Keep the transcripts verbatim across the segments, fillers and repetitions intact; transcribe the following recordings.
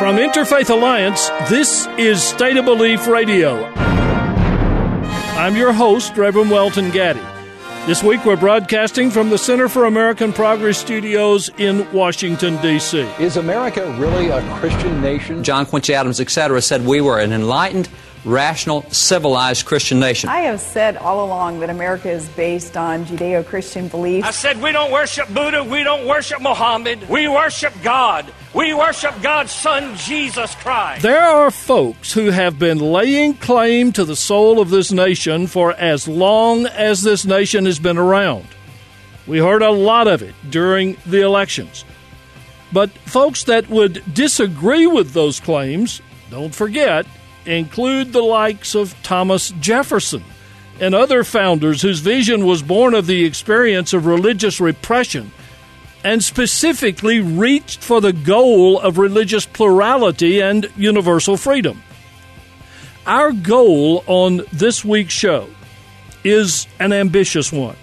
From Interfaith Alliance, this is State of Belief Radio. I'm your host, Reverend Welton Gaddy. This week we're broadcasting from the Center for American Progress Studios in Washington, D C Is America really a Christian nation? John Quincy Adams, et cetera, said we were an enlightened, rational, civilized Christian nation. I have said all along that America is based on Judeo-Christian beliefs. I said we don't worship Buddha, we don't worship Muhammad, we worship God. We worship God's Son, Jesus Christ. There are folks who have been laying claim to the soul of this nation for as long as this nation has been around. We heard a lot of it during the elections. But folks that would disagree with those claims, don't forget, include the likes of Thomas Jefferson and other founders whose vision was born of the experience of religious repression and specifically reached for the goal of religious plurality and universal freedom. Our goal on this week's show is an ambitious one.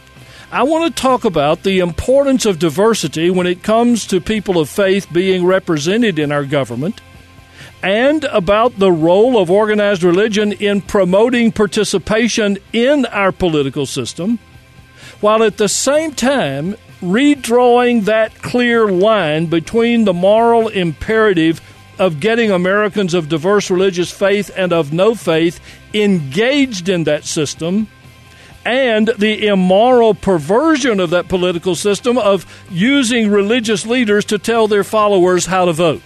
I want to talk about the importance of diversity when it comes to people of faith being represented in our government, and about the role of organized religion in promoting participation in our political system, while at the same time redrawing that clear line between the moral imperative of getting Americans of diverse religious faith and of no faith engaged in that system, and the immoral perversion of that political system of using religious leaders to tell their followers how to vote.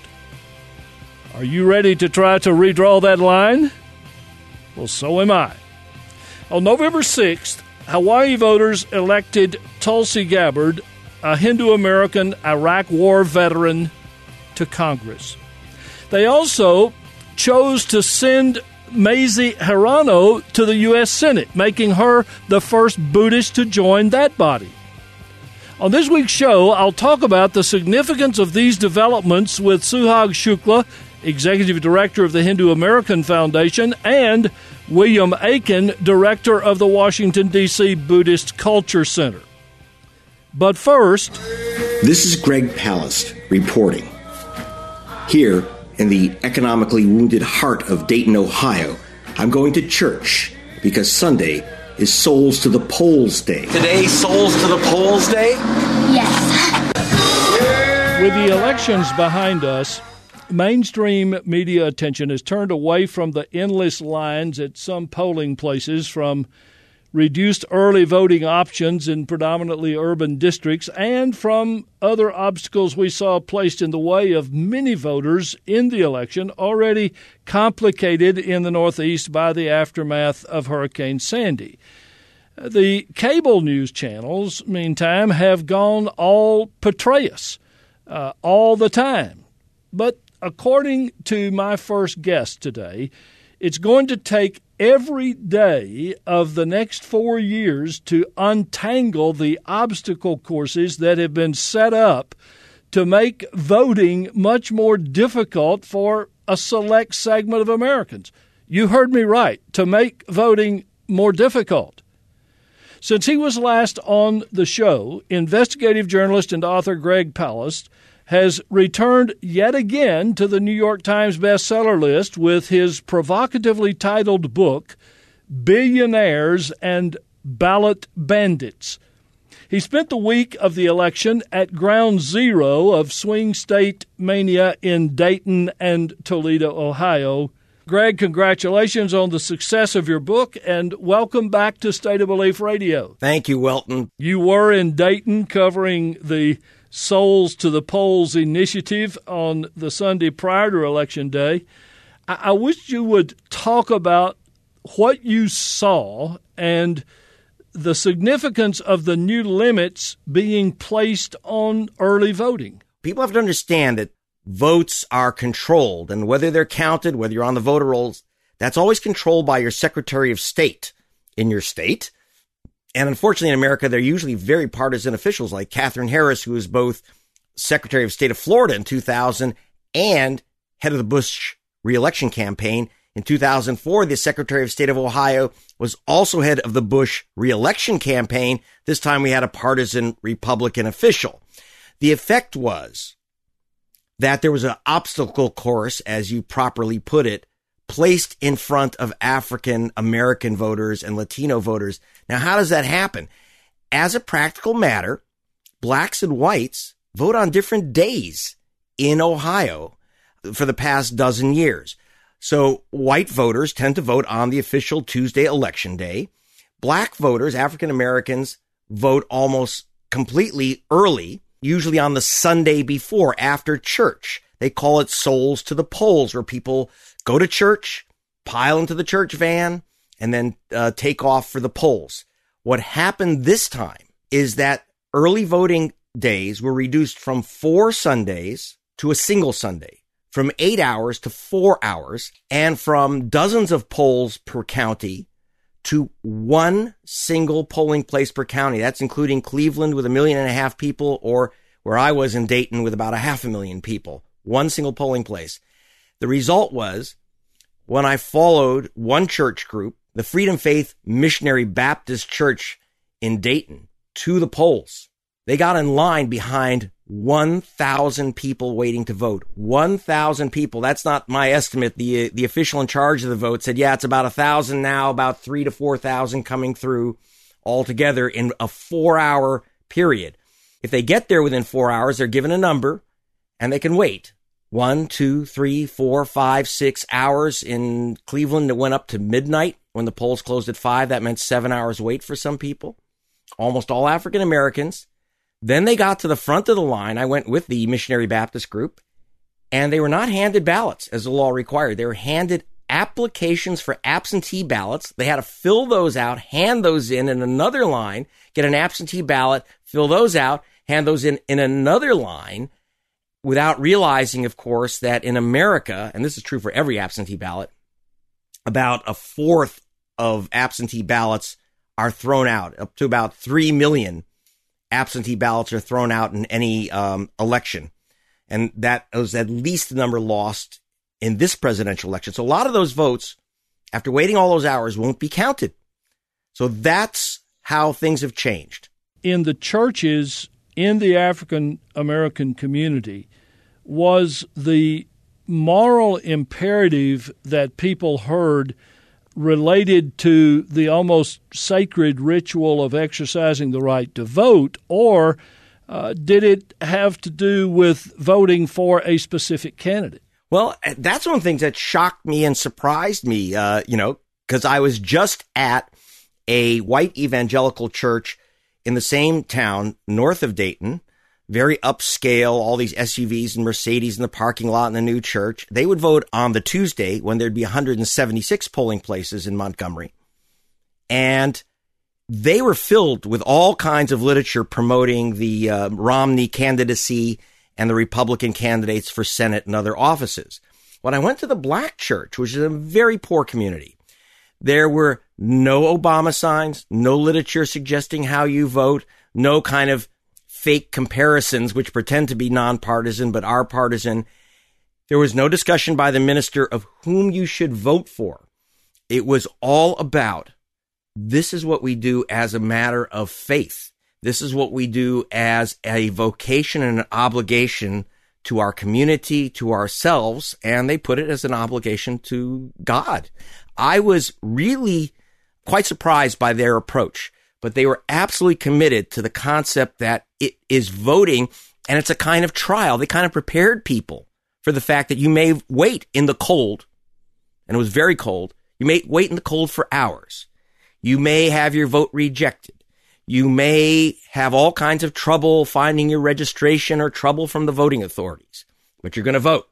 Are you ready to try to redraw that line? Well, so am I. On November sixth, Hawaii voters elected Tulsi Gabbard, a Hindu-American Iraq War veteran, to Congress. They also chose to send Mazie Hirono to the U S Senate, making her the first Buddhist to join that body. On this week's show, I'll talk about the significance of these developments with Suhag Shukla, Executive Director of the Hindu American Foundation, and William Aiken, Director of the Washington, D C Buddhist Culture Center. But first... This is Greg Palast reporting. Here, in the economically wounded heart of Dayton, Ohio, I'm going to church because Sunday is Souls to the Polls Day. Today, Souls to the Polls Day? Yes. With the elections behind us, mainstream media attention has turned away from the endless lines at some polling places, from reduced early voting options in predominantly urban districts, and from other obstacles we saw placed in the way of many voters in the election, already complicated in the Northeast by the aftermath of Hurricane Sandy. The cable news channels, meantime, have gone all Petraeus uh, all the time. But according to my first guest today, it's going to take every day of the next four years to untangle the obstacle courses that have been set up to make voting much more difficult for a select segment of Americans. You heard me right, to make voting more difficult. Since he was last on the show, investigative journalist and author Greg Palast has returned yet again to the New York Times bestseller list with his provocatively titled book, Billionaires and Ballot Bandits. He spent the week of the election at ground zero of swing state mania in Dayton and Toledo, Ohio. Greg, congratulations on the success of your book, and welcome back to State of Belief Radio. Thank you, Welton. You were in Dayton covering the Souls to the Polls initiative on the Sunday prior to Election Day. I, I wish you would talk about what you saw and the significance of the new limits being placed on early voting. People have to understand that votes are controlled, and whether they're counted, whether you're on the voter rolls, that's always controlled by your Secretary of State in your state. And unfortunately, in America, they're usually very partisan officials like Katherine Harris, who was both Secretary of State of Florida in two thousand and head of the Bush reelection campaign. In two thousand four, the Secretary of State of Ohio was also head of the Bush reelection campaign. This time we had a partisan Republican official. The effect was that there was an obstacle course, as you properly put it, placed in front of African American voters and Latino voters. Now, how does that happen? As a practical matter, blacks and whites vote on different days in Ohio for the past dozen years. So white voters tend to vote on the official Tuesday election day. Black voters, African Americans, vote almost completely early, usually on the Sunday before, after church. They call it Souls to the Polls, where people go to church, pile into the church van, and then uh, take off for the polls. What happened this time is that early voting days were reduced from four Sundays to a single Sunday, from eight hours to four hours, and from dozens of polls per county to one single polling place per county. That's including Cleveland with a million and a half people, or where I was in Dayton with about a half a million people. One single polling place. The result was, when I followed one church group, the Freedom Faith Missionary Baptist Church in Dayton, to the polls, they got in line behind one thousand people waiting to vote. one thousand people. That's not my estimate. The the official in charge of the vote said, yeah, it's about one thousand now, about three to four thousand coming through altogether in a four-hour period. If they get there within four hours, they're given a number, and they can wait. One, two, three, four, five, six hours. In Cleveland, it went up to midnight when the polls closed at five. That meant seven hours wait for some people, almost all African Americans. Then they got to the front of the line. I went with the Missionary Baptist group, and they were not handed ballots as the law required. They were handed applications for absentee ballots. They had to fill those out, hand those in in another line, get an absentee ballot, fill those out, hand those in in another line, without realizing, of course, that in America, and this is true for every absentee ballot, about a fourth of absentee ballots are thrown out. Up to about three million absentee ballots are thrown out in any um, election. And that was at least the number lost in this presidential election. So a lot of those votes, after waiting all those hours, won't be counted. So that's how things have changed. In the churches in the African American community, was the moral imperative that people heard related to the almost sacred ritual of exercising the right to vote, or uh, did it have to do with voting for a specific candidate? Well, that's one of the things that shocked me and surprised me, uh, you know, because I was just at a white evangelical church in the same town north of Dayton, very upscale, all these S U Vs and Mercedes in the parking lot in the new church. They would vote on the Tuesday when there'd be one hundred seventy-six polling places in Montgomery. And they were filled with all kinds of literature promoting the uh, Romney candidacy and the Republican candidates for Senate and other offices. When I went to the black church, which is a very poor community, there were no Obama signs, no literature suggesting how you vote, no kind of fake comparisons which pretend to be nonpartisan but are partisan. There was no discussion by the minister of whom you should vote for. It was all about, this is what we do as a matter of faith. This is what we do as a vocation and an obligation to our community, to ourselves, and they put it as an obligation to God. I was really quite surprised by their approach, but they were absolutely committed to the concept that it is voting, and it's a kind of trial. They kind of prepared people for the fact that you may wait in the cold, and it was very cold. You may wait in the cold for hours. You may have your vote rejected. You may have all kinds of trouble finding your registration or trouble from the voting authorities, but you're going to vote.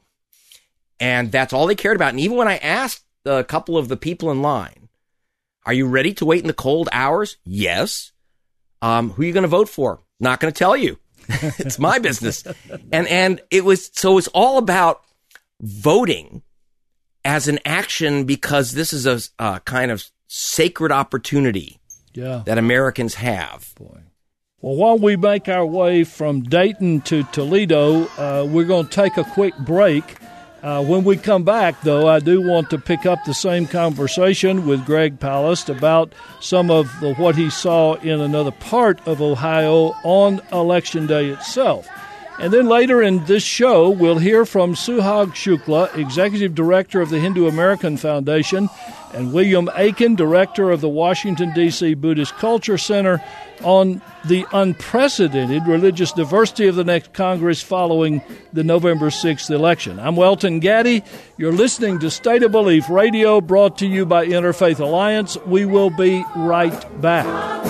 And that's all they cared about. And even when I asked a couple of the people in line, are you ready to wait in the cold hours? Yes. Um, who are you going to vote for? Not going to tell you. It's my business. And, and it was, so it's all about voting as an action because this is a, a kind of sacred opportunity yeah. that Americans have. Boy. Well, while we make our way from Dayton to Toledo, uh, we're going to take a quick break. Uh, when we come back, though, I do want to pick up the same conversation with Greg Palast about some of the, what he saw in another part of Ohio on Election Day itself. And then later in this show, we'll hear from Suhag Shukla, Executive Director of the Hindu American Foundation, and William Aiken, Director of the Washington, D C Buddhist Culture Center, on the unprecedented religious diversity of the next Congress following the November sixth election. I'm Welton Gaddy. You're listening to State of Belief Radio, brought to you by Interfaith Alliance. We will be right back.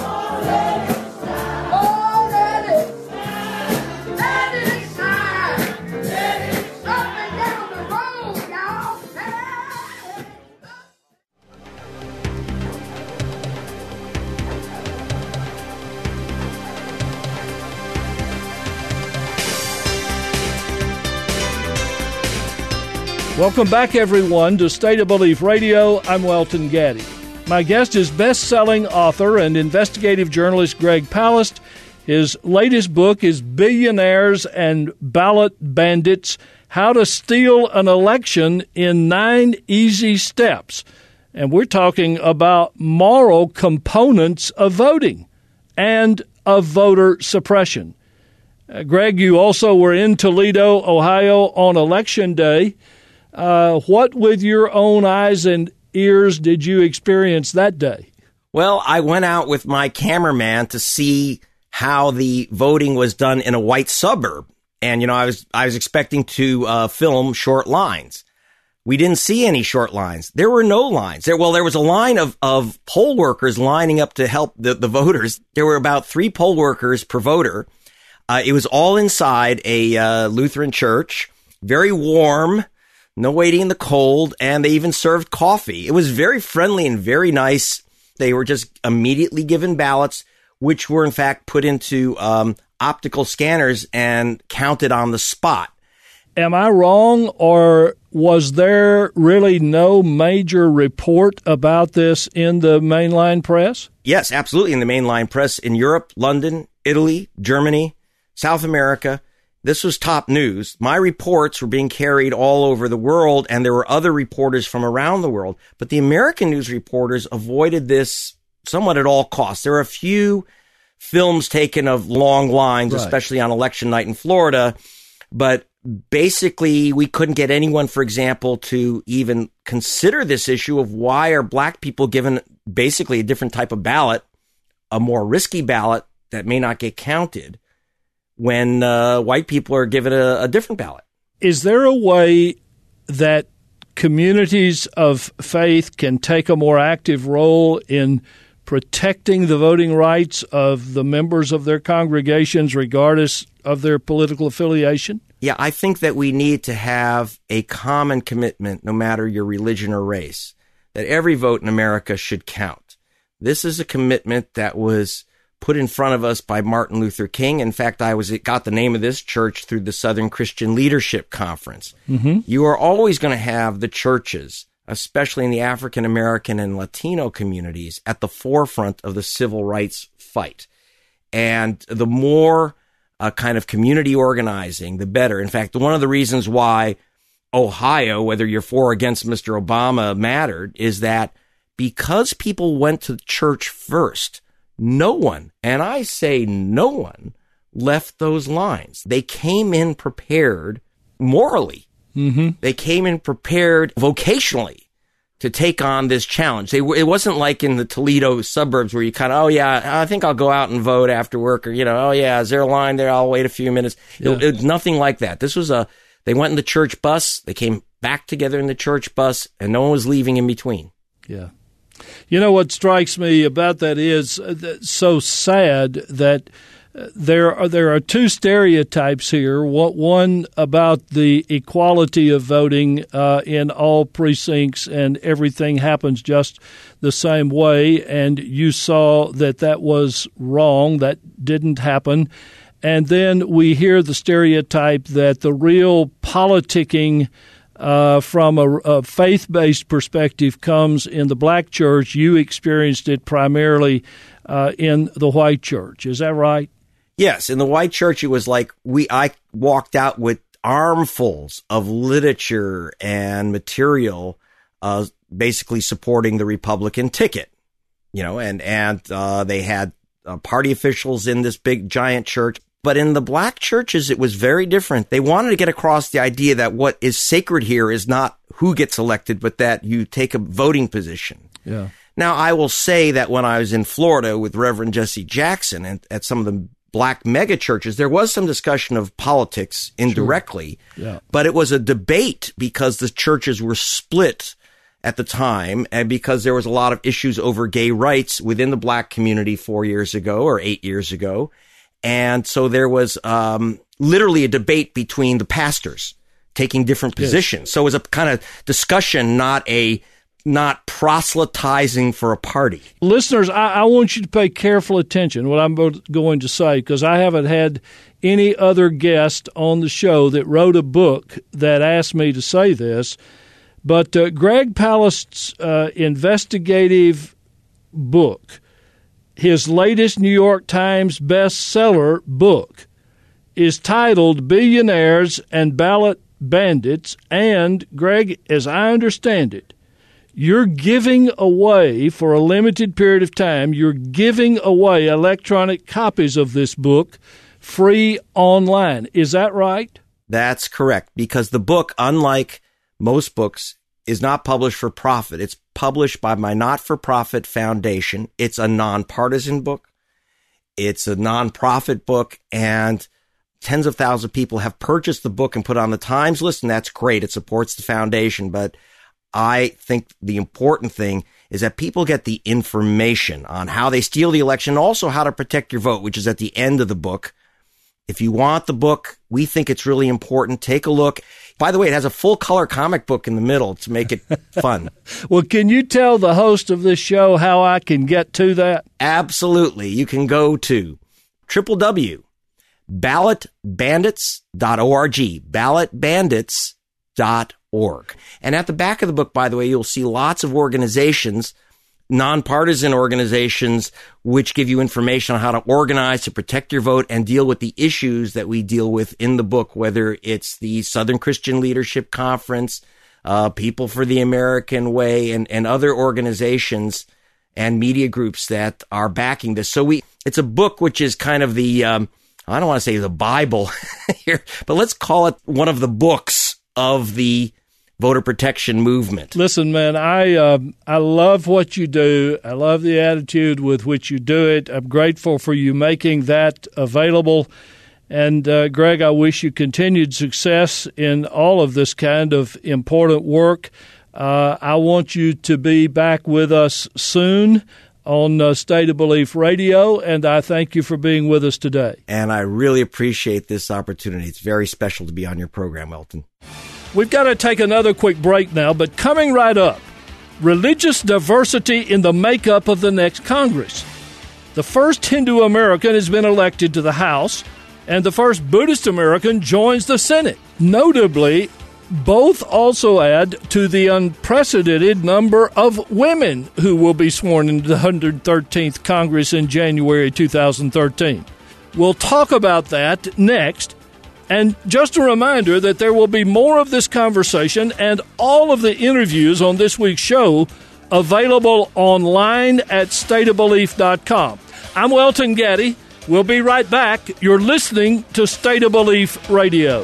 Welcome back, everyone, to State of Belief Radio. I'm Welton Gaddy. My guest is best-selling author and investigative journalist Greg Palast. His latest book is Billionaires and Ballot Bandits, How to Steal an Election in Nine Easy Steps. And we're talking about moral components of voting and of voter suppression. Uh, Greg, you also were in Toledo, Ohio on Election Day. Uh, what with your own eyes and ears did you experience that day? Well, I went out with my cameraman to see how the voting was done in a white suburb. And, you know, I was I was expecting to uh, film short lines. We didn't see any short lines. There were no lines. There, well, there was a line of, of poll workers lining up to help the, the voters. There were about three poll workers per voter. Uh, it was all inside a uh, Lutheran church, very warm. No waiting in the cold, and they even served coffee. It was very friendly and very nice. They were just immediately given ballots, which were in fact put into um, optical scanners and counted on the spot. Am I wrong, or was there really no major report about this in the mainline press? Yes, absolutely. In the mainline press in Europe, London, Italy, Germany, South America. This was top news. My reports were being carried all over the world, and there were other reporters from around the world. But the American news reporters avoided this somewhat at all costs. There are a few films taken of long lines, right, especially on election night in Florida. But basically, we couldn't get anyone, for example, to even consider this issue of why are black people given basically a different type of ballot, a more risky ballot that may not get counted, when uh, white people are given a, a different ballot. Is there a way that communities of faith can take a more active role in protecting the voting rights of the members of their congregations, regardless of their political affiliation? Yeah, I think that we need to have a common commitment, no matter your religion or race, that every vote in America should count. This is a commitment that was put in front of us by Martin Luther King. In fact, I was got the name of this church through the Southern Christian Leadership Conference. Mm-hmm. You are always going to have the churches, especially in the African American and Latino communities, at the forefront of the civil rights fight. And the more uh, kind of community organizing, the better. In fact, one of the reasons why Ohio, whether you're for or against Mister Obama, mattered is that because people went to church first, no one, and I say no one, left those lines. They came in prepared morally. Mm-hmm. They came in prepared vocationally to take on this challenge. They, it wasn't like in the Toledo suburbs where you kind of, oh, yeah, I think I'll go out and vote after work. Or, you know, oh, yeah, is there a line there? I'll wait a few minutes. Yeah. It, it, nothing like that. This was a, they went in the church bus. They came back together in the church bus, and no one was leaving in between. Yeah. You know, what strikes me about that is so sad that there are, there are two stereotypes here. One about the equality of voting uh, in all precincts, and everything happens just the same way. And you saw that that was wrong. That didn't happen. And then we hear the stereotype that the real politicking Uh, from a, a faith-based perspective comes in the black church. You experienced it primarily uh, in the white church. Is that right? Yes. In the white church, it was like we I walked out with armfuls of literature and material uh, basically supporting the Republican ticket, you know, and, and uh, they had uh, party officials in this big, giant church But in the black churches, it was very different. They wanted to get across the idea that what is sacred here is not who gets elected, but that you take a voting position. Yeah. Now, I will say that when I was in Florida with Reverend Jesse Jackson and at some of the black mega churches, there was some discussion of politics indirectly, sure. yeah. but it was a debate because the churches were split at the time and because there was a lot of issues over gay rights within the black community four years ago or eight years ago. And so there was um, literally a debate between the pastors taking different positions. Yes. So it was a kind of discussion, not a not proselytizing for a party. Listeners, I, I want you to pay careful attention to what I'm going to say, because I haven't had any other guest on the show that wrote a book that asked me to say this. But uh, Greg Palast's uh, investigative book, his latest New York Times bestseller book, is titled Billionaires and Ballot Bandits. And, Greg, as I understand it, you're giving away, for a limited period of time, you're giving away electronic copies of this book free online. Is that right? That's correct, because the book, unlike most books, is not published for profit. It's published by my not-for-profit foundation. It's a nonpartisan book. It's a nonprofit book, and tens of thousands of people have purchased the book and put it on the Times list, and that's great. It supports the foundation, but I think the important thing is that people get the information on how they steal the election, and also how to protect your vote, which is at the end of the book. If you want the book, we think it's really important. Take a look. By the way, it has a full color comic book in the middle to make it fun. Well, can you tell the host of this show how I can get to that? Absolutely. You can go to w w w dot ballot bandits dot org, ballot bandits dot org. And at the back of the book, by the way, you'll see lots of organizations, nonpartisan organizations, which give you information on how to organize to protect your vote and deal with the issues that we deal with in the book, whether it's the Southern Christian Leadership Conference, uh, People for the American Way, and, and other organizations and media groups that are backing this. So we, it's a book which is kind of the, um, I don't want to say the Bible here, but let's call it one of the books of the voter protection movement. Listen, man, I uh, I love what you do. I love the attitude with which you do it. I'm grateful for you making that available. And, uh, Greg, I wish you continued success in all of this kind of important work. Uh, I want you to be back with us soon on uh, State of Belief Radio, and I thank you for being with us today. And I really appreciate this opportunity. It's very special to be on your program, Elton. We've got to take another quick break now, but coming right up, religious diversity in the makeup of the next Congress. The first Hindu American has been elected to the House, and the first Buddhist American joins the Senate. Notably, both also add to the unprecedented number of women who will be sworn into the one hundred thirteenth Congress in January two thousand thirteen. We'll talk about that next. And just a reminder that there will be more of this conversation and all of the interviews on this week's show available online at state of belief dot com. I'm Welton Gaddy. We'll be right back. You're listening to State of Belief Radio.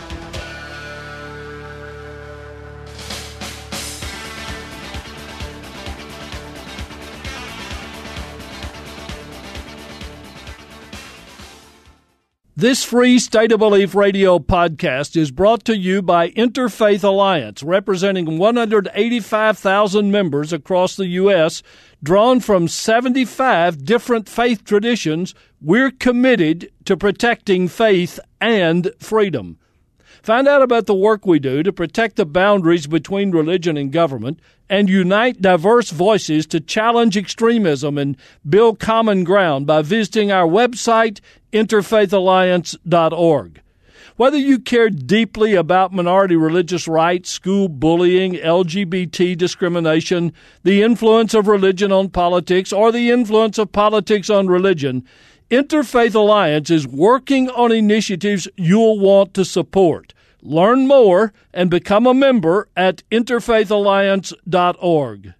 This free State of Belief Radio podcast is brought to you by Interfaith Alliance, representing one hundred eighty-five thousand members across the U S, drawn from seventy-five different faith traditions. We're committed to protecting faith and freedom. Find out about the work we do to protect the boundaries between religion and government and unite diverse voices to challenge extremism and build common ground by visiting our website, interfaith alliance dot org. Whether you care deeply about minority religious rights, school bullying, L G B T discrimination, the influence of religion on politics, or the influence of politics on religion, Interfaith Alliance is working on initiatives you'll want to support. Learn more and become a member at interfaith alliance dot org.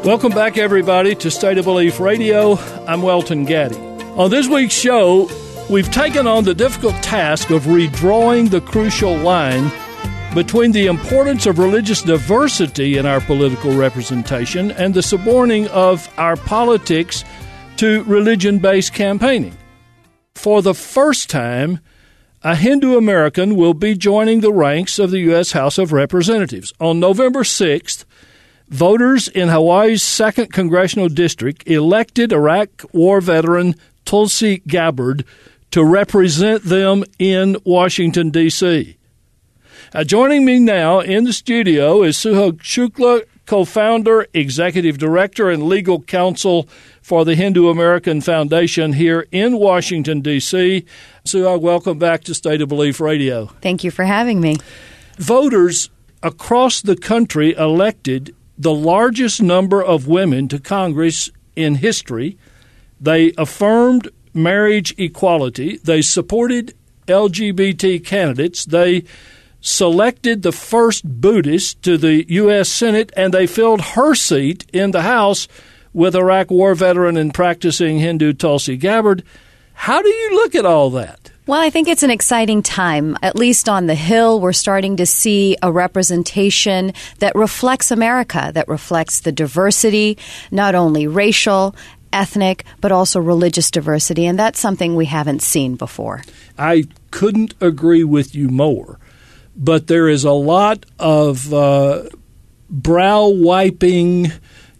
Welcome back, everybody, to State of Belief Radio. I'm Welton Gaddy. On this week's show, we've taken on the difficult task of redrawing the crucial line between the importance of religious diversity in our political representation and the suborning of our politics to religion-based campaigning. For the first time, a Hindu American will be joining the ranks of the U S House of Representatives. On November sixth, voters in Hawaii's second Congressional District elected Iraq War veteran Tulsi Gabbard to represent them in Washington, D C Uh, joining me now in the studio is Suhag Shukla, co-founder, executive director, and legal counsel for the Hindu American Foundation here in Washington, D C Suhag, welcome back to State of Belief Radio. Thank you for having me. Voters across the country elected the largest number of women to Congress in history. They affirmed marriage equality. They supported L G B T candidates. They selected the first Buddhist to the U S Senate, and they filled her seat in the House with Iraq War veteran and practicing Hindu Tulsi Gabbard. How do you look at all that? Well, I think it's an exciting time. At least on the Hill, we're starting to see a representation that reflects America, that reflects the diversity, not only racial, ethnic, but also religious diversity, and that's something we haven't seen before. I couldn't agree with you more, but there is a lot of uh, brow-wiping,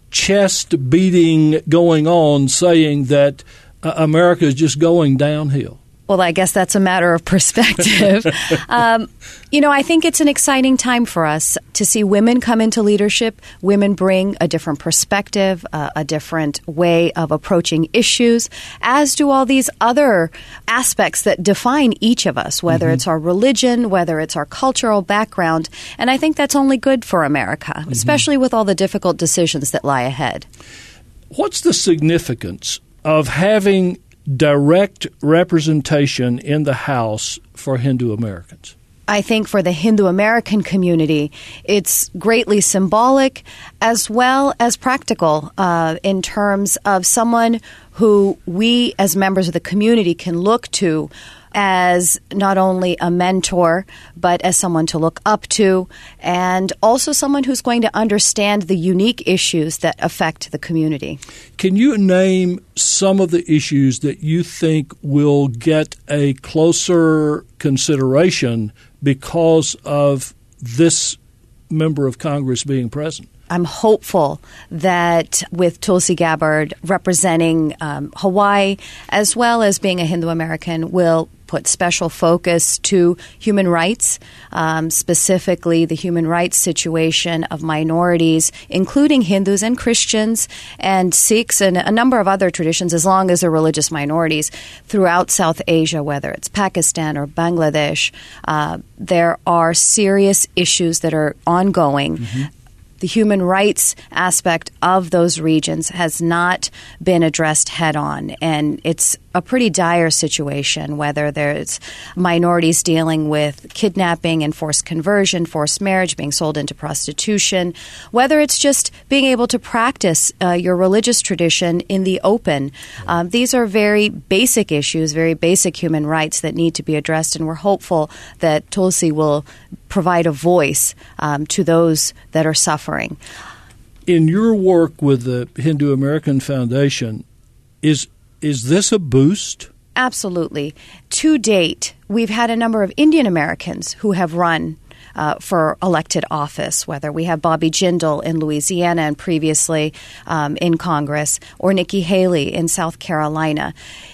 chest-beating going on saying that uh, America is just going downhill. Well, I guess that's a matter of perspective. um, you know, I think it's an exciting time for us to see women come into leadership. Women bring a different perspective, uh, a different way of approaching issues, as do all these other aspects that define each of us, whether mm-hmm. it's our religion, whether it's our cultural background. And I think that's only good for America, mm-hmm. especially with all the difficult decisions that lie ahead. What's the significance of having direct representation in the House for Hindu Americans? I think for the Hindu American community, it's greatly symbolic as well as practical uh, in terms of someone who we as members of the community can look to as not only a mentor, but as someone to look up to, and also someone who's going to understand the unique issues that affect the community. Can you name some of the issues that you think will get a closer consideration because of this member of Congress being present? I'm hopeful that with Tulsi Gabbard representing um, Hawaii, as well as being a Hindu American, will put special focus to human rights, um, specifically the human rights situation of minorities, including Hindus and Christians and Sikhs and a number of other traditions, as long as they're religious minorities throughout South Asia, whether it's Pakistan or Bangladesh. Uh, there are serious issues that are ongoing. Mm-hmm. The human rights aspect of those regions has not been addressed head on, and it's a pretty dire situation, whether there's minorities dealing with kidnapping and forced conversion, forced marriage, being sold into prostitution, whether it's just being able to practice uh, your religious tradition in the open. Um, these are very basic issues, very basic human rights that need to be addressed, and we're hopeful that Tulsi will provide a voice um, to those that are suffering. In your work with the Hindu American Foundation, is is this a boost? Absolutely. To date, we've had a number of Indian Americans who have run uh, for elected office, whether we have Bobby Jindal in Louisiana and previously um, in Congress, or Nikki Haley in South Carolina.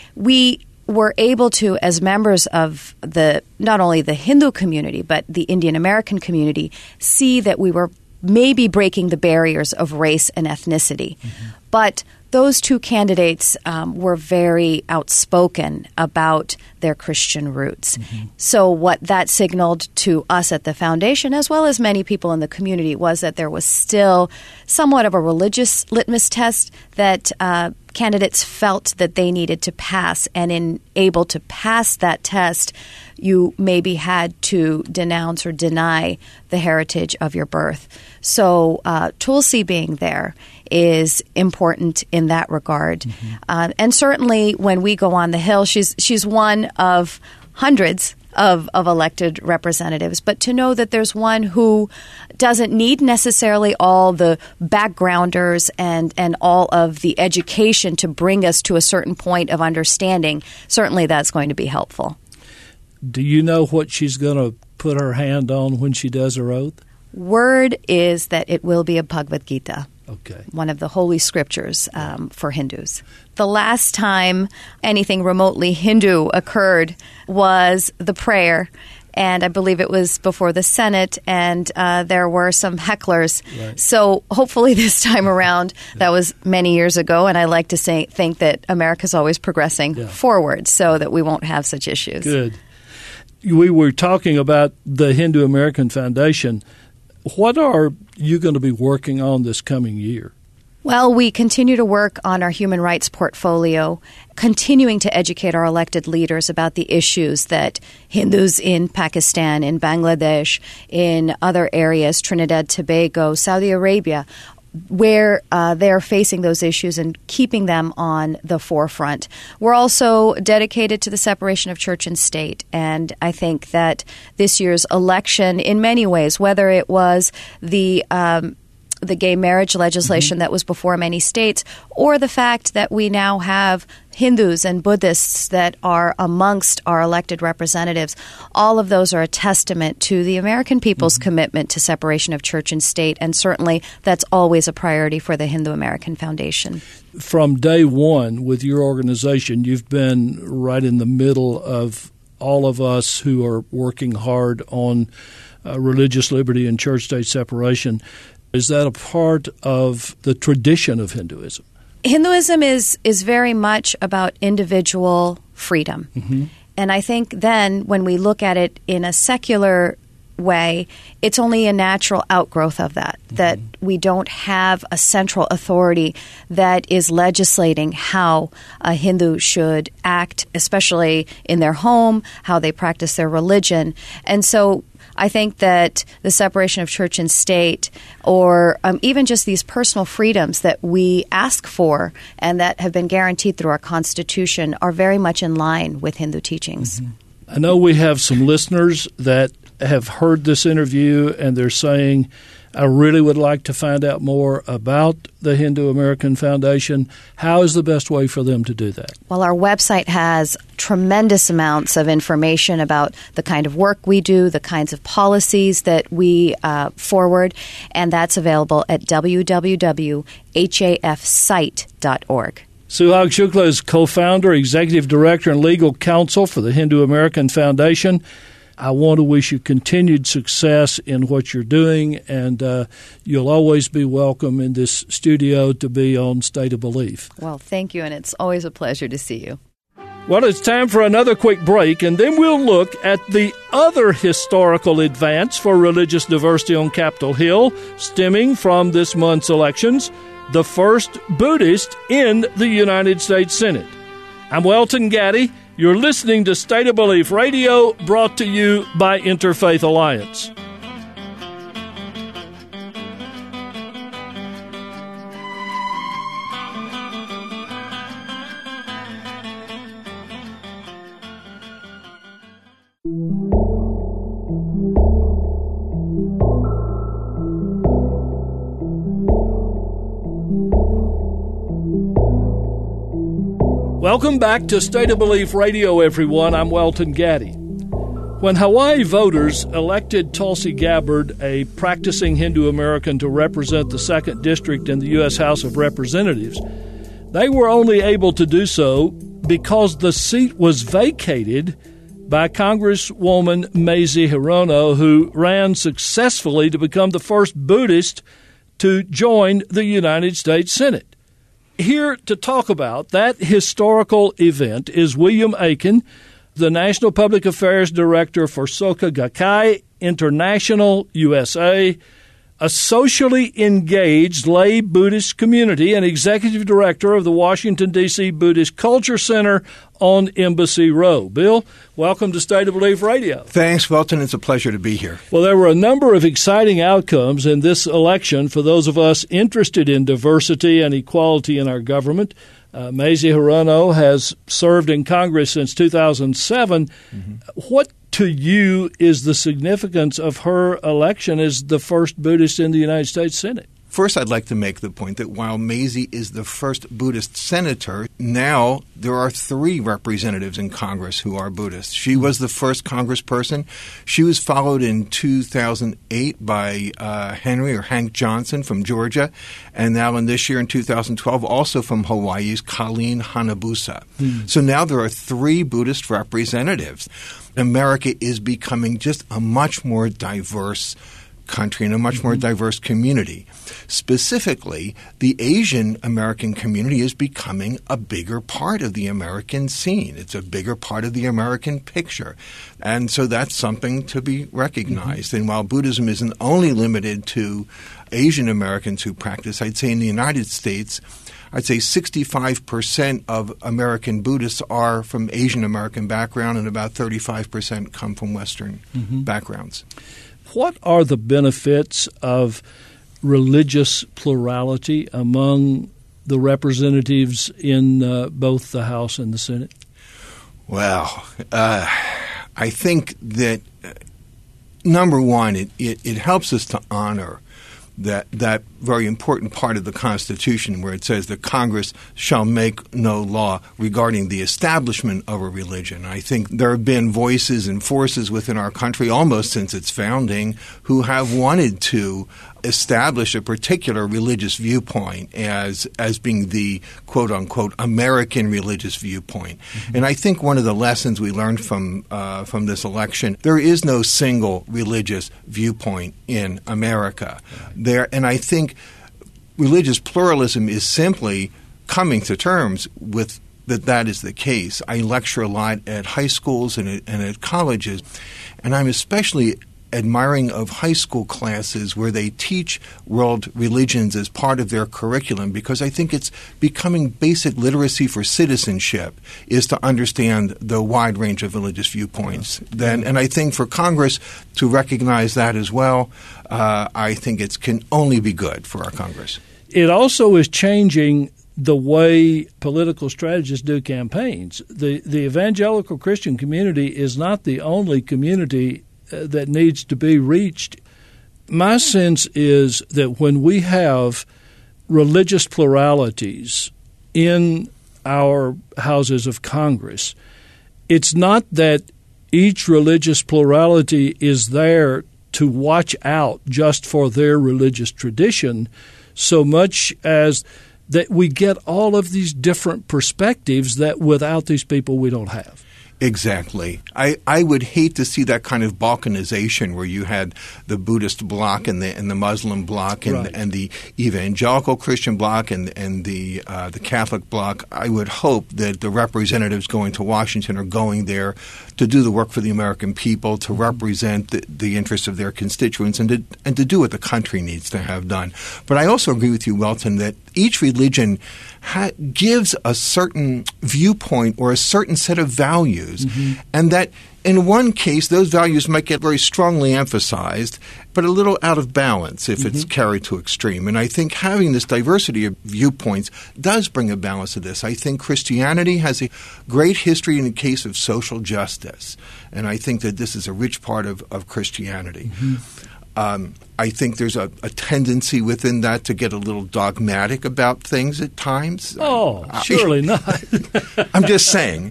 We were able to, as members of the not only the Hindu community, but the Indian American community, see that we were maybe breaking the barriers of race and ethnicity. Mm-hmm. But those two candidates um, were very outspoken about their Christian roots. Mm-hmm. So what that signaled to us at the foundation, as well as many people in the community, was that there was still somewhat of a religious litmus test that uh, candidates felt that they needed to pass. And in able to pass that test, you maybe had to denounce or deny the heritage of your birth. So uh, Tulsi being there is important in that regard. Mm-hmm. Uh, and certainly when we go on the Hill, she's she's one of hundreds of, of elected representatives. But to know that there's one who doesn't need necessarily all the backgrounders and, and all of the education to bring us to a certain point of understanding, certainly that's going to be helpful. Do you know what she's going to put her hand on when she does her oath? Word is that it will be a Bhagavad Gita. Okay. One of the holy scriptures um, for Hindus. The last time anything remotely Hindu occurred was the prayer, and I believe it was before the Senate, and uh, there were some hecklers. Right. So hopefully this time around, that was many years ago, and I like to say, think that America's always progressing yeah. forward so that we won't have such issues. Good. We were talking about the Hindu American Foundation. What are you going to be working on this coming year? Well, we continue to work on our human rights portfolio, continuing to educate our elected leaders about the issues that Hindus in Pakistan, in Bangladesh, in other areas, Trinidad, Tobago, Saudi Arabia, where uh, they're facing those issues and keeping them on the forefront. We're also dedicated to the separation of church and state, and I think that this year's election, in many ways, whether it was the um, the gay marriage legislation mm-hmm. that was before many states, or the fact that we now have Hindus and Buddhists that are amongst our elected representatives, all of those are a testament to the American people's mm-hmm. commitment to separation of church and state, and certainly that's always a priority for the Hindu American Foundation. From day one with your organization, you've been right in the middle of all of us who are working hard on uh, religious liberty and church-state separation. Is that a part of the tradition of Hinduism? Hinduism is is very much about individual freedom. Mm-hmm. And I think then when we look at it in a secular way, it's only a natural outgrowth of that, mm-hmm. that we don't have a central authority that is legislating how a Hindu should act, especially in their home, how they practice their religion. And so I think that the separation of church and state, or um, even just these personal freedoms that we ask for and that have been guaranteed through our Constitution, are very much in line with Hindu teachings. Mm-hmm. I know we have some listeners that have heard this interview and they're saying, I really would like to find out more about the Hindu American Foundation. How is the best way for them to do that? Well, our website has tremendous amounts of information about the kind of work we do, the kinds of policies that we uh, forward, and that's available at w w w dot h a f site dot org. Suhag Shukla is co-founder, executive director, and legal counsel for the Hindu American Foundation. I want to wish you continued success in what you're doing, and uh, you'll always be welcome in this studio to be on State of Belief. Well, thank you, and it's always a pleasure to see you. Well, it's time for another quick break, and then we'll look at the other historical advance for religious diversity on Capitol Hill, stemming from this month's elections, the first Buddhist in the United States Senate. I'm Welton Gaddy. You're listening to State of Belief Radio, brought to you by Interfaith Alliance. Welcome back to State of Belief Radio, everyone. I'm Welton Gaddy. When Hawaii voters elected Tulsi Gabbard, a practicing Hindu American, to represent the second District in the U S House of Representatives, they were only able to do so because the seat was vacated by Congresswoman Mazie Hirono, who ran successfully to become the first Buddhist to join the United States Senate. Here to talk about that historical event is William Aiken, the National Public Affairs Director for Soka Gakkai International U S A. a socially engaged lay Buddhist community and executive director of the Washington, D C Buddhist Culture Center on Embassy Row. Bill, welcome to State of Belief Radio. Thanks, Welton. It's a pleasure to be here. Well, there were a number of exciting outcomes in this election for those of us interested in diversity and equality in our government. Uh, Mazie Hirono has served in Congress since two thousand seven. Mm-hmm. What to you is the significance of her election as the first Buddhist in the United States Senate? First, I'd like to make the point that while Mazie is the first Buddhist senator, now there are three representatives in Congress who are Buddhists. She was the first congressperson. She was followed in two thousand eight by uh, Henry or Hank Johnson from Georgia, and now in this year in two thousand twelve, also from Hawaii's Colleen Hanabusa. Hmm. So now there are three Buddhist representatives. America is becoming just a much more diverse country and a much mm-hmm. more diverse community. Specifically, the Asian American community is becoming a bigger part of the American scene. It's a bigger part of the American picture. And so that's something to be recognized. Mm-hmm. And while Buddhism isn't only limited to Asian Americans who practice, I'd say in the United States, I'd say sixty-five percent of American Buddhists are from Asian American background and about thirty-five percent come from Western mm-hmm. backgrounds. What are the benefits of religious plurality among the representatives in uh, both the House and the Senate? Well, uh, I think that, uh, number one, it, it, it helps us to honor that that very important part of the Constitution where it says that Congress shall make no law regarding the establishment of a religion. I think there have been voices and forces within our country almost since its founding who have wanted to establish a particular religious viewpoint as as being the quote-unquote American religious viewpoint. Mm-hmm. And I think one of the lessons we learned from uh, from this election, there is no single religious viewpoint in America. Right. There, and I think religious pluralism is simply coming to terms with that that is the case. I lecture a lot at high schools and at, and at colleges, and I'm especially admiring of high school classes where they teach world religions as part of their curriculum, because I think it's becoming basic literacy for citizenship is to understand the wide range of religious viewpoints. Yeah. Then, and I think for Congress to recognize that as well, uh, I think it can only be good for our Congress. It also is changing the way political strategists do campaigns. The, the evangelical Christian community is not the only community Uh, that needs to be reached. My sense is that when we have religious pluralities in our houses of Congress, it's not that each religious plurality is there to watch out just for their religious tradition so much as that we get all of these different perspectives that without these people we don't have. Exactly. I, I would hate to see that kind of balkanization where you had the Buddhist bloc and the and the Muslim bloc and, right. and the evangelical Christian bloc and and the uh, the Catholic bloc. I would hope that the representatives going to Washington are going there to do the work for the American people, to represent the, the interests of their constituents, and to and to do what the country needs to have done. But I also agree with you, Welton, that each religion ha- gives a certain viewpoint or a certain set of values, mm-hmm. and that in one case those values might get very strongly emphasized, but a little out of balance if mm-hmm. it's carried to extreme. And I think having this diversity of viewpoints does bring a balance to this. I think Christianity has a great history in the case of social justice, and I think that this is a rich part of, of Christianity. Mm-hmm. Um, I think there's a, a tendency within that to get a little dogmatic about things at times. Oh, I, surely not. I'm just saying.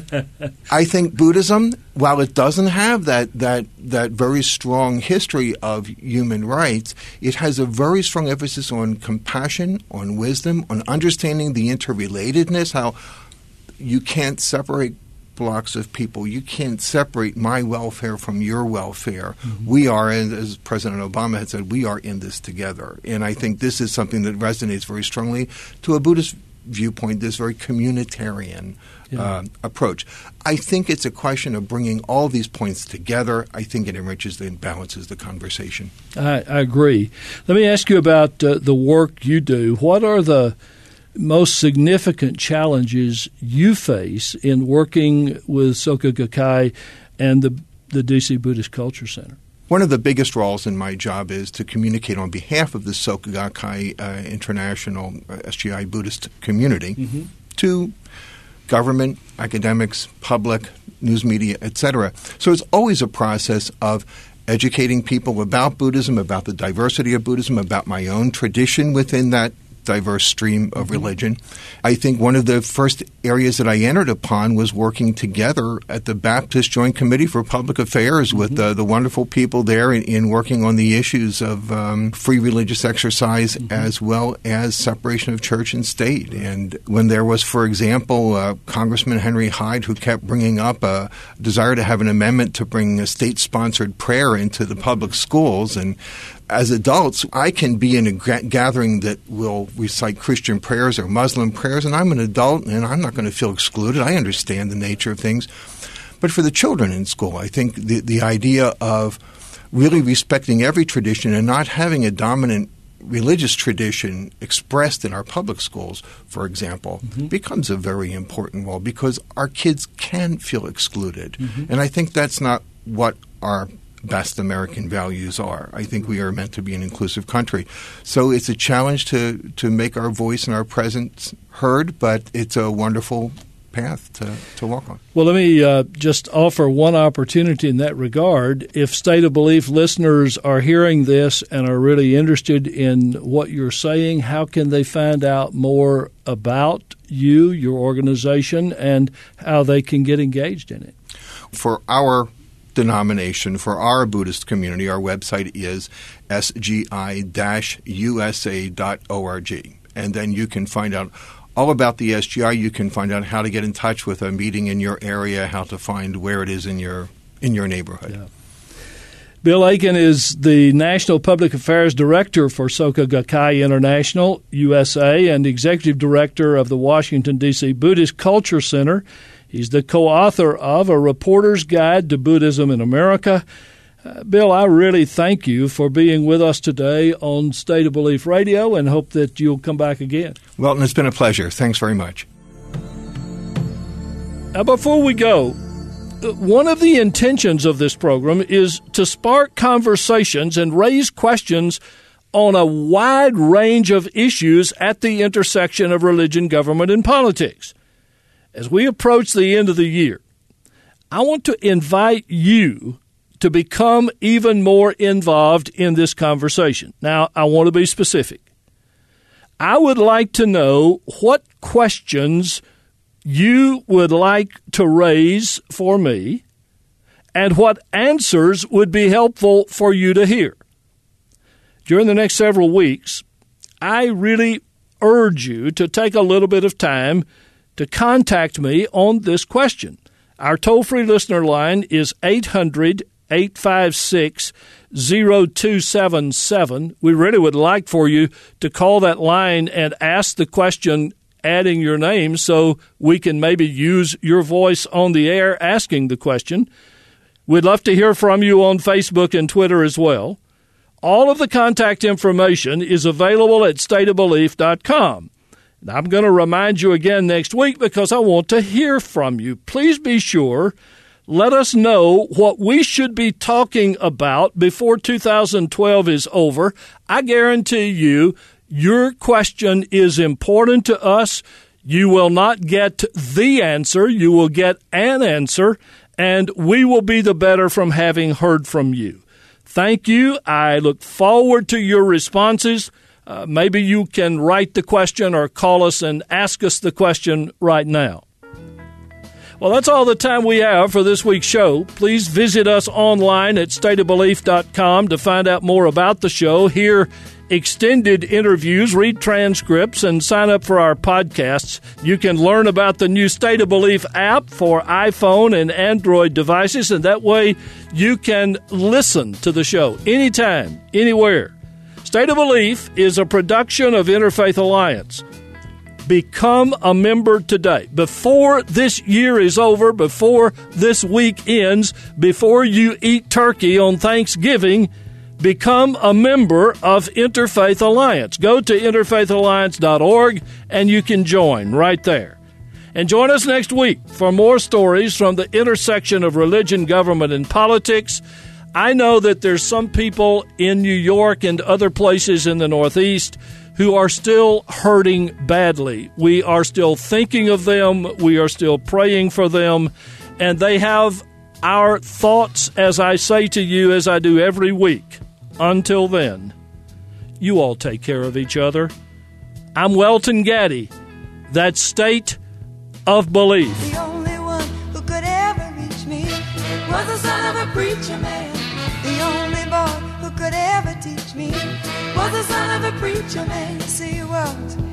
I think Buddhism, while it doesn't have that, that, that very strong history of human rights, it has a very strong emphasis on compassion, on wisdom, on understanding the interrelatedness, how you can't separate blocks of people. You can't separate my welfare from your welfare. Mm-hmm. We are, as President Obama had said, we are in this together. And I think this is something that resonates very strongly to a Buddhist viewpoint, this very communitarian Yeah. uh, approach. I think it's a question of bringing all these points together. I think it enriches and balances the conversation. I, I agree. Let me ask you about uh, the work you do. What are the most significant challenges you face in working with Soka Gakkai and the, the D C Buddhist Culture Center? One of the biggest roles in my job is to communicate on behalf of the Soka Gakkai uh, International uh, S G I Buddhist community mm-hmm. to government, academics, public, news media, et cetera. So it's always a process of educating people about Buddhism, about the diversity of Buddhism, about my own tradition within that diverse stream of religion. I think one of the first areas that I entered upon was working together at the Baptist Joint Committee for Public Affairs with mm-hmm. uh, the wonderful people there in, in working on the issues of um, free religious exercise mm-hmm. as well as separation of church and state. And when there was, for example, uh, Congressman Henry Hyde, who kept bringing up a desire to have an amendment to bring a state-sponsored prayer into the public schools, and as adults, I can be in a g- gathering that will recite Christian prayers or Muslim prayers, and I'm an adult, and I'm not going to feel excluded. I understand the nature of things. But for the children in school, I think the, the idea of really respecting every tradition and not having a dominant religious tradition expressed in our public schools, for example, mm-hmm. becomes a very important role because our kids can feel excluded. Mm-hmm. And I think that's not what our best American values are. I think we are meant to be an inclusive country. So it's a challenge to, to make our voice and our presence heard, but it's a wonderful path to, to walk on. Well, let me uh, just offer one opportunity in that regard. If State of Belief listeners are hearing this and are really interested in what you're saying, how can they find out more about you, your organization, and how they can get engaged in it? For our denomination, for our Buddhist community, our website is s g i dash u s a dot org. And then you can find out all about the S G I. You can find out how to get in touch with a meeting in your area, how to find where it is in your in your neighborhood. Yeah. Bill Aiken is the National Public Affairs Director for Soka Gakkai International, U S A, and Executive Director of the Washington, D C Buddhist Culture Center. He's the co-author of A Reporter's Guide to Buddhism in America. Uh, Bill, I really thank you for being with us today on State of Belief Radio and hope that you'll come back again. Well, it's been a pleasure. Thanks very much. Now, before we go, one of the intentions of this program is to spark conversations and raise questions on a wide range of issues at the intersection of religion, government, and politics. As we approach the end of the year, I want to invite you to become even more involved in this conversation. Now, I want to be specific. I would like to know what questions you would like to raise for me and what answers would be helpful for you to hear. During the next several weeks, I really urge you to take a little bit of time to contact me on this question. Our toll-free listener line is eight hundred, eight five six, zero two seven seven. We really would like for you to call that line and ask the question, adding your name, so we can maybe use your voice on the air asking the question. We'd love to hear from you on Facebook and Twitter as well. All of the contact information is available at state of belief dot com. And I'm going to remind you again next week because I want to hear from you. Please be sure, let us know what we should be talking about before two thousand twelve is over. I guarantee you, your question is important to us. You will not get the answer. You will get an answer, and we will be the better from having heard from you. Thank you. I look forward to your responses. Uh, maybe you can write the question or call us and ask us the question right now. Well, that's all the time we have for this week's show. Please visit us online at state of belief dot com to find out more about the show, hear extended interviews, read transcripts, and sign up for our podcasts. You can learn about the new State of Belief app for iPhone and Android devices, and that way you can listen to the show anytime, anywhere. State of Belief is a production of Interfaith Alliance. Become a member today. Before this year is over, before this week ends, before you eat turkey on Thanksgiving, become a member of Interfaith Alliance. Go to interfaith alliance dot org and you can join right there. And join us next week for more stories from the intersection of religion, government, and politics. I know that there's some people in New York and other places in the Northeast who are still hurting badly. We are still thinking of them. We are still praying for them. And they have our thoughts, as I say to you, as I do every week. Until then, you all take care of each other. I'm Welton Gaddy. That's State of Belief. The only one who could ever reach me was the son of a preacher man. The only boy who could ever teach me was the son of a preacher man. See, he walked